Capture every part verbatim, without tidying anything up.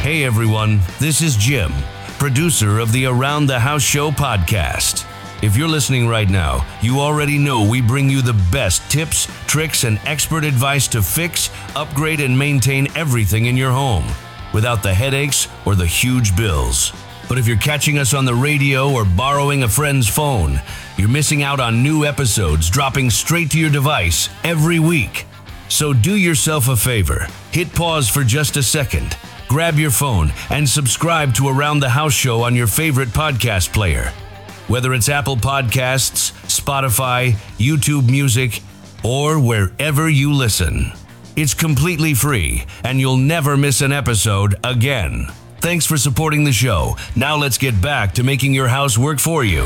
Hey everyone, this is Jim, producer of the Around the House Show podcast. If you're listening right now, you already know we bring you the best tips, tricks, and expert advice to fix, upgrade, and maintain everything in your home without the headaches or the huge bills. But if you're catching us on the radio or borrowing a friend's phone, you're missing out on new episodes dropping straight to your device every week. So do yourself a favor, hit pause for just a second, grab your phone, and subscribe to Around the House Show on your favorite podcast player. Whether it's Apple Podcasts, Spotify, YouTube Music, or wherever you listen. It's completely free, and you'll never miss an episode again. Thanks for supporting the show. Now let's get back to making your house work for you.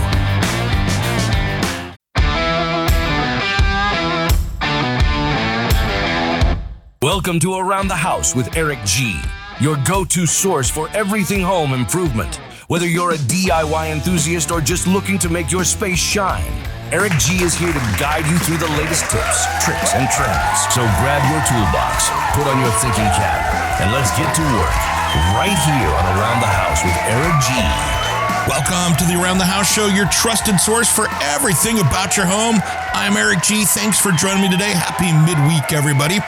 Welcome to Around the House with Eric G, your go-to source for everything home improvement. Whether you're a D I Y enthusiast or just looking to make your space shine, Eric G is here to guide you through the latest tips, tricks, and trends. So grab your toolbox, put on your thinking cap, and let's get to work right here on Around the House with Eric G. Welcome to the Around the House Show, your trusted source for everything about your home. I'm Eric G. Thanks for joining me today. Happy midweek, everybody.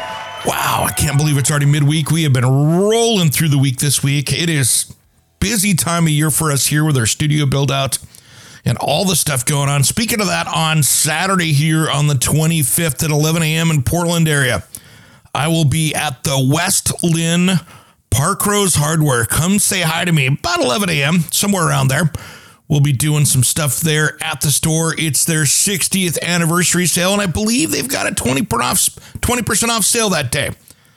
Wow, I can't believe it's already midweek. We have been rolling through the week this week. It is busy time of year for us here with our studio build out and all the stuff going on. Speaking of that, on Saturday here on the twenty-fifth at eleven a.m. in Portland area, I will be at the West Lynn Parkrose Hardware. Come say hi to me about eleven a.m., somewhere around there. We'll be doing some stuff there at the store. It's their sixtieth anniversary sale, and I believe they've got a twenty percent off sale that day.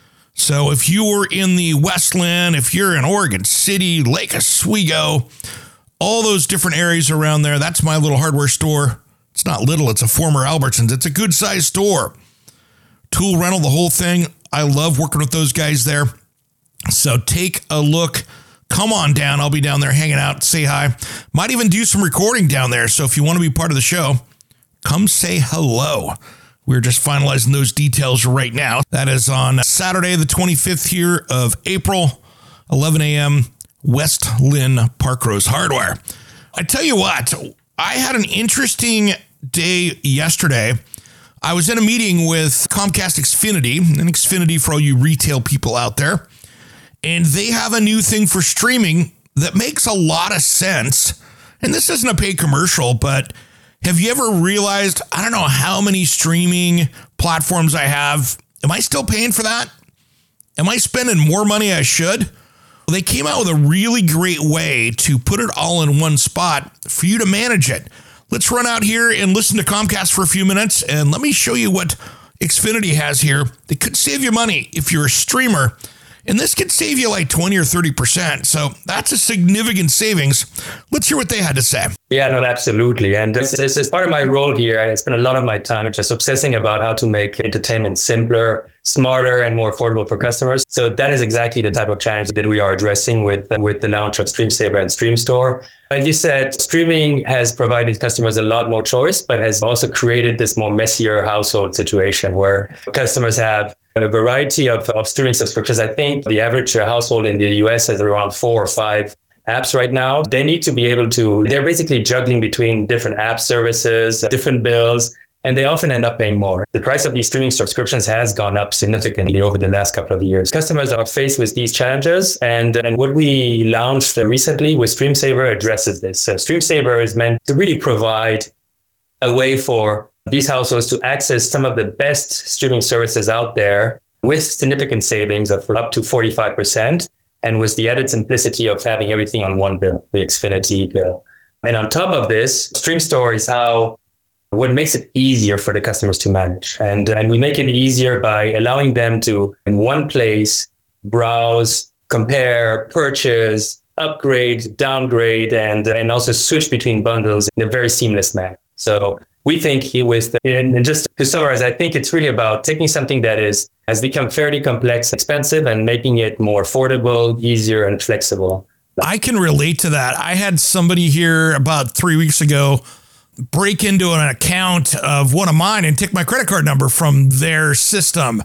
So if you're in the West Lynn, if you're in Oregon City, Lake Oswego, all those different areas around there, that's my little hardware store. It's not little, it's a former Albertsons. It's a good-sized store. Tool rental, the whole thing. I love working with those guys there. So take a look. Come on down. I'll be down there hanging out. Say hi. Might even do some recording down there. So if you want to be part of the show, come say hello. We're just finalizing those details right now. That is on Saturday, the twenty-fifth here of April, eleven a.m., West Lynn Parkrose Hardware. I tell you what, I had an interesting day yesterday. I was in a meeting with Comcast Xfinity, and Xfinity for all you retail people out there. And they have a new thing for streaming that makes a lot of sense. And this isn't a paid commercial, but have you ever realized, I don't know how many streaming platforms I have. Am I still paying for that? Am I spending more money I should? Well, they came out with a really great way to put it all in one spot for you to manage it. Let's run out here and listen to Comcast for a few minutes, and let me show you what Xfinity has here that could save you money if you're a streamer. And this could save you like twenty or thirty percent. So that's a significant savings. Let's hear what they had to say. Yeah, no, absolutely. And this, this is part of my role here. I spend a lot of my time just obsessing about how to make entertainment simpler, smarter, and more affordable for customers. So that is exactly the type of challenge that we are addressing with, with the launch of StreamSaver and StreamStore. Like you said, streaming has provided customers a lot more choice, but has also created this more messier household situation where customers have a variety of, of streaming subscriptions. I think the average household in the U S has around four or five apps right now. They need to be able to, they're basically juggling between different app services, different bills, and they often end up paying more. The price of these streaming subscriptions has gone up significantly over the last couple of years. Customers are faced with these challenges, and, and what we launched recently with StreamSaver addresses this. So StreamSaver is meant to really provide a way for these households to access some of the best streaming services out there with significant savings of up to forty-five percent, and with the added simplicity of having everything on one bill, the Xfinity bill. And on top of this, StreamStore is how what makes it easier for the customers to manage. And, and we make it easier by allowing them to, in one place, browse, compare, purchase, upgrade, downgrade, and, and also switch between bundles in a very seamless manner. So we think he was, the, and just to summarize, I think it's really about taking something that is has become fairly complex, expensive, and making it more affordable, easier, and flexible. I can relate to that. I had somebody here about three weeks ago break into an account of one of mine and take my credit card number from their system.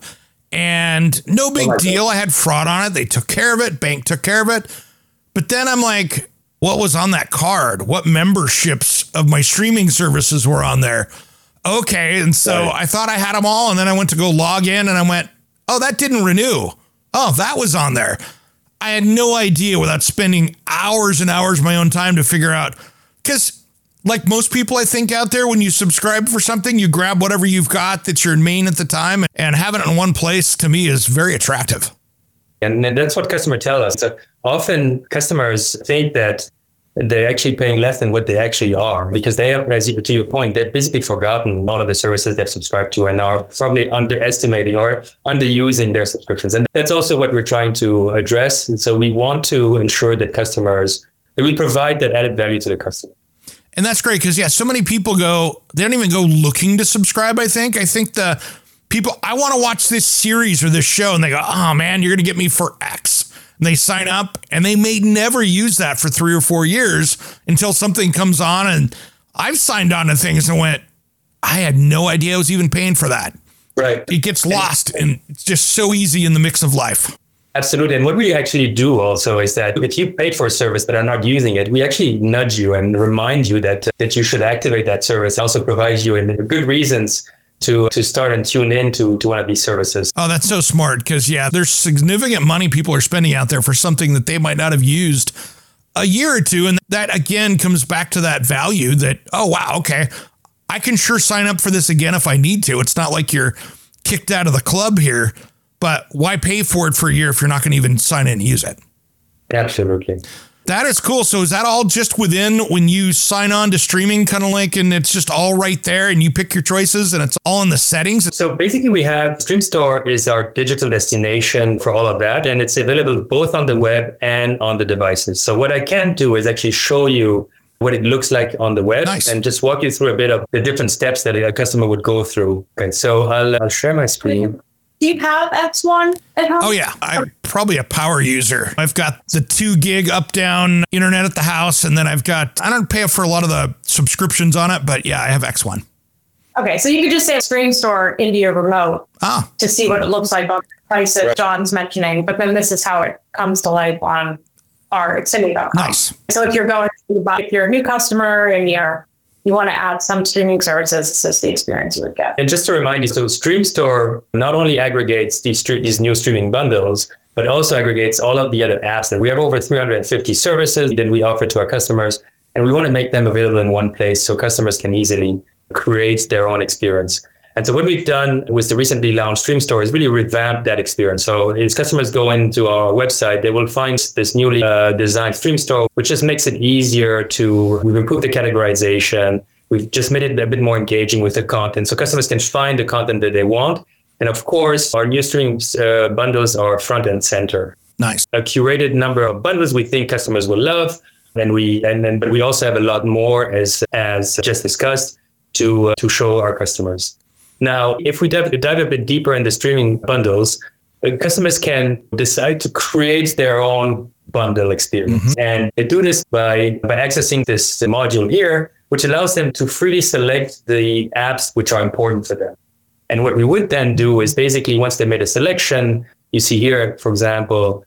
and no big Oh my deal. God. I had fraud on it. They took care of it. Bank took care of it. But then I'm like, what was on that card? What memberships of my streaming services were on there? Okay. And so Right. I thought I had them all. And then I went to go log in and I went, oh, that didn't renew. Oh, that was on there. I had no idea without spending hours and hours of my own time to figure out. Because like most people, I think out there, when you subscribe for something, you grab whatever you've got that's your main at the time, and having it in one place to me is very attractive. And that's what customers tell us. So often customers think that they're actually paying less than what they actually are, because they have, as you, to your point, they've basically forgotten all of the services they've subscribed to and are probably underestimating or underusing their subscriptions. And that's also what we're trying to address. And so we want to ensure that customers, that we provide that added value to the customer. And that's great because, yeah, so many people go, they don't even go looking to subscribe, I think. I think the people, I want to watch this series or this show, and they go, oh, man, you're going to get me for X. And they sign up, and they may never use that for three or four years until something comes on. And I've signed on to things and went, I had no idea I was even paying for that. Right. It gets lost, and it's just so easy in the mix of life. Absolutely. And what we actually do also is that if you paid for a service but are not using it, we actually nudge you and remind you that that you should activate that service. Also provide you with good reasons to to start and tune in to, to one of these services. Oh, that's so smart because, yeah, there's significant money people are spending out there for something that they might not have used a year or two. And that, again, comes back to that value that, oh, wow, okay, I can sure sign up for this again if I need to. It's not like you're kicked out of the club here, but why pay for it for a year if you're not going to even sign in and use it? Absolutely. That is cool. So is that all just within when you sign on to streaming, kind of like, and it's just all right there and you pick your choices and it's all in the settings? So basically we have StreamStore is our digital destination for all of that. And it's available both on the web and on the devices. So what I can do is actually show you what it looks like on the web. Nice. And just walk you through a bit of the different steps that a customer would go through. Okay, so I'll, I'll share my screen. Do you have X one at home? Oh, yeah. I'm probably a power user. I've got the two gig up down internet at the house. And then I've got, I don't pay for a lot of the subscriptions on it, but yeah, I have X one. Okay, so you could just say StreamStore into your remote Ah, to see what it looks like on the prices Right. John's mentioning, but then this is how it comes to life on our Xfinity dot com. nice. So if you're going to buy, if you're a new customer and you're you want to add some streaming services, this is the experience you would get. And just to remind you, so StreamStore not only aggregates these stre- these new streaming bundles, but also aggregates all of the other apps that we have over three hundred fifty services that we offer to our customers. And we want to make them available in one place so customers can easily create their own experience. And so what we've done with the recently launched StreamStore is really revamp that experience. So as customers go into our website, they will find this newly uh, designed StreamStore, which just makes it easier to, we've improved the categorization. We've just made it a bit more engaging with the content so customers can find the content that they want. And of course, our new stream uh, bundles are front and center. Nice. A curated number of bundles we think customers will love. And we and then but we also have a lot more, as as just discussed, to uh, to show our customers. Now, if we dive, dive a bit deeper in the streaming bundles, uh, customers can decide to create their own bundle experience. Mm-hmm. And they do this by, by accessing this module here, which allows them to freely select the apps which are important to them. And what we would then do is basically, once they made a selection, you see here, for example,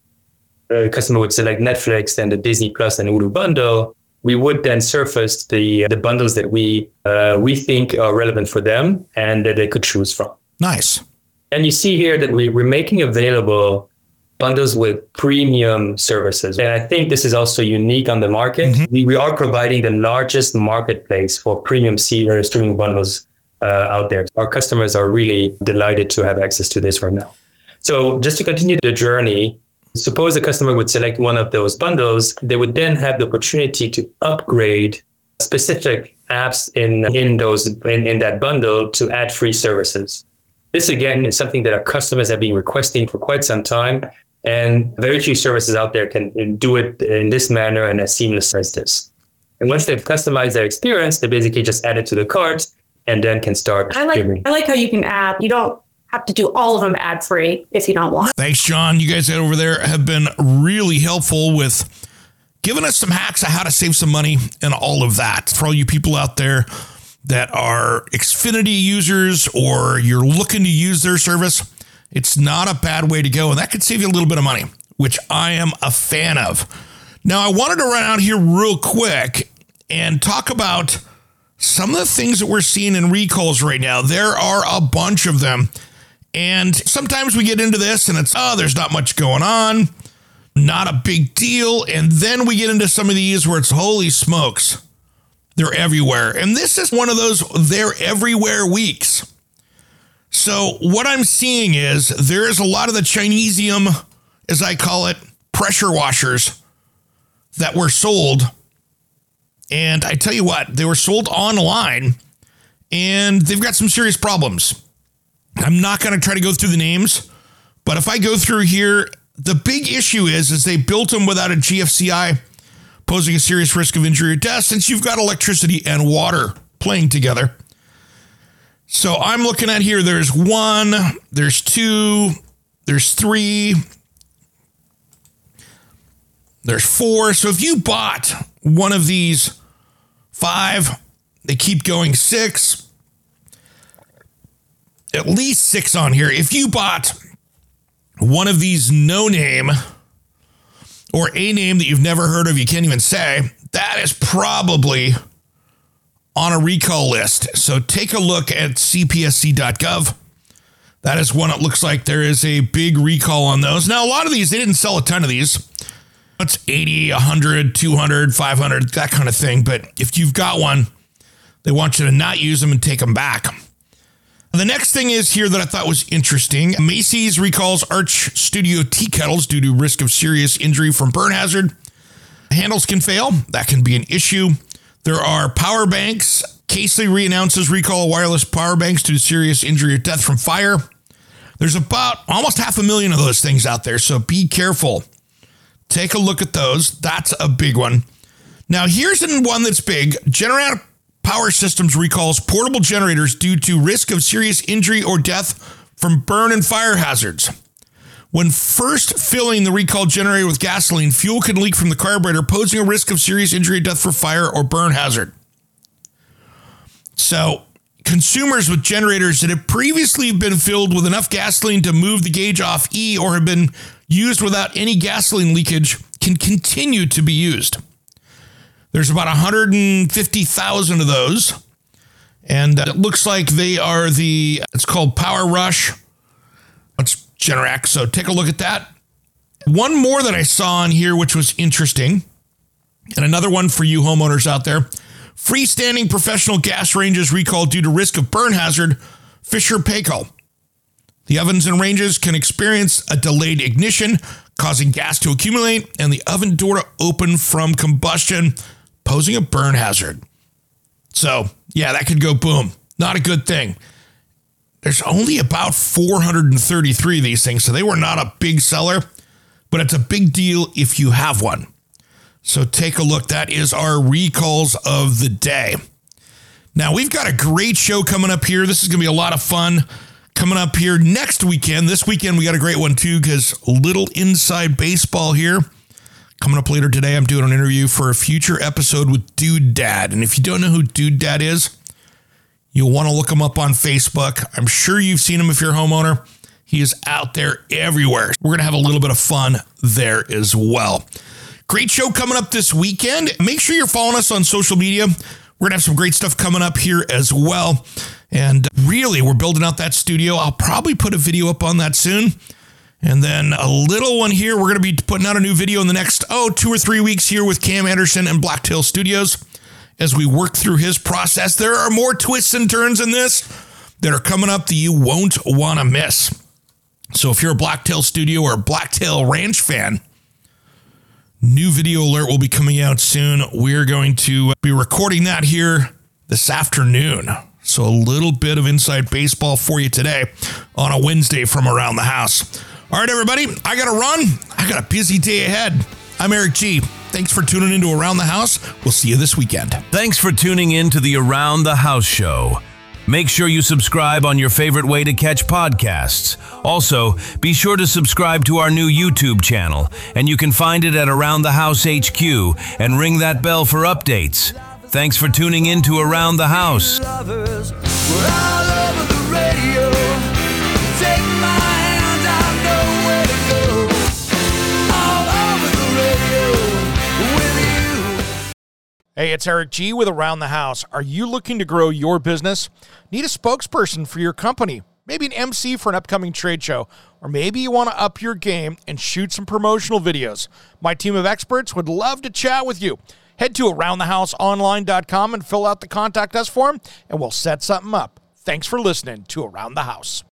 a customer would select Netflix and the Disney Plus and Hulu bundle. We would then surface the the bundles that we uh, we think are relevant for them and that they could choose from. Nice. And you see here that we, we're making available bundles with premium services. And I think this is also unique on the market. Mm-hmm. We, we are providing the largest marketplace for premium C- streaming bundles uh, out there. Our customers are really delighted to have access to this right now. So just to continue the journey, suppose the customer would select one of those bundles, they would then have the opportunity to upgrade specific apps in, in those in, in that bundle to add free services. This, again, is something that our customers have been requesting for quite some time, and very few services out there can do it in this manner and as seamless as this. And once they've customized their experience, they basically just add it to the cart and then can start I like streaming. I like how you can add, you don't have to do all of them ad free if you don't want. Thanks, John. You guys over there have been really helpful with giving us some hacks of how to save some money and all of that. For all you people out there that are Xfinity users or you're looking to use their service, It's not a bad way to go, and that could save you a little bit of money, which I am a fan of. Now, I wanted to run out here real quick and talk about some of the things that we're seeing in recalls right now. There are a bunch of them, and sometimes we get into this and it's, oh, there's not much going on, not a big deal, and then we get into some of these where it's, holy smokes, they're everywhere. And this is one of those they're everywhere weeks. So what I'm seeing is there is a lot of the Chinesium, as I call it, pressure washers that were sold. And I tell you what, they were sold online and they've got some serious problems. I'm not going to try to go through the names, but if I go through here, the big issue is, is they built them without a G F C I, posing a serious risk of injury or death since you've got electricity and water playing together. So I'm looking at here, there's one, there's two, there's three, there's four. So if you bought one of these five, they keep going six, at least six on here. If you bought one of these no name or a name that you've never heard of, you can't even say, that is probably on a recall list. So take a look at C P S C dot gov. That is one. It looks like there is a big recall on those. Now, a lot of these, they didn't sell a ton of these. It's eighty, one hundred, two hundred, five hundred, that kind of thing. But if you've got one, they want you to not use them and take them back. The next thing is here that I thought was interesting. Macy's recalls Arch Studio tea kettles due to risk of serious injury from burn hazard. Handles can fail. That can be an issue. There are power banks. Casely reannounces recall of wireless power banks due to serious injury or death from fire. There's about almost half a million of those things out there, so be careful. Take a look at those. That's a big one. Now, here's one that's big. Generac Power Systems recalls portable generators due to risk of serious injury or death from burn and fire hazards. When first filling the recalled generator with gasoline, fuel can leak from the carburetor, posing a risk of serious injury or death for fire or burn hazard. So, consumers with generators that have previously been filled with enough gasoline to move the gauge off E or have been used without any gasoline leakage can continue to be used. There's about one hundred fifty thousand of those, and it looks like they are the, it's called Power Rush. It's Generac, so take a look at that. One more that I saw on here, which was interesting, and another one for you homeowners out there. Freestanding professional gas ranges recalled due to risk of burn hazard, Fisher-Paykel. The ovens and ranges can experience a delayed ignition, causing gas to accumulate, and the oven door to open from combustion, posing a burn hazard. So, yeah, that could go boom. Not a good thing. There's only about four hundred thirty-three of these things, so they were not a big seller, but it's a big deal if you have one. So take a look. That is our recalls of the day. Now, we've got a great show coming up here. This is going to be a lot of fun coming up here next weekend. This weekend, we got a great one, too, because a little inside baseball here. Coming up later today, I'm doing an interview for a future episode with Dude Dad. And if you don't know who Dude Dad is, you'll want to look him up on Facebook. I'm sure you've seen him if you're a homeowner. He is out there everywhere. We're going to have a little bit of fun there as well. Great show coming up this weekend. Make sure you're following us on social media. We're going to have some great stuff coming up here as well. And really, we're building out that studio. I'll probably put a video up on that soon. And then a little one here. We're going to be putting out a new video in the next, oh, two or three weeks here with Cam Anderson and Blacktail Studios as we work through his process. There are more twists and turns in this that are coming up that you won't want to miss. So if you're a Blacktail Studio or a Blacktail Ranch fan, new video alert will be coming out soon. We're going to be recording that here this afternoon. So a little bit of inside baseball for you today on a Wednesday from Around the House. All right, everybody, I got to run. I got a busy day ahead. I'm Eric G. Thanks for tuning into Around the House. We'll see you this weekend. Thanks for tuning in to the Around the House show. Make sure you subscribe on your favorite way to catch podcasts. Also, be sure to subscribe to our new YouTube channel, and you can find it at Around the House H Q, and ring that bell for updates. Thanks for tuning in to Around the House. Hey, it's Eric G. with Around the House. Are you looking to grow your business? Need a spokesperson for your company? Maybe an M C for an upcoming trade show? Or maybe you want to up your game and shoot some promotional videos? My team of experts would love to chat with you. Head to around the house online dot com and fill out the Contact Us form, and we'll set something up. Thanks for listening to Around the House.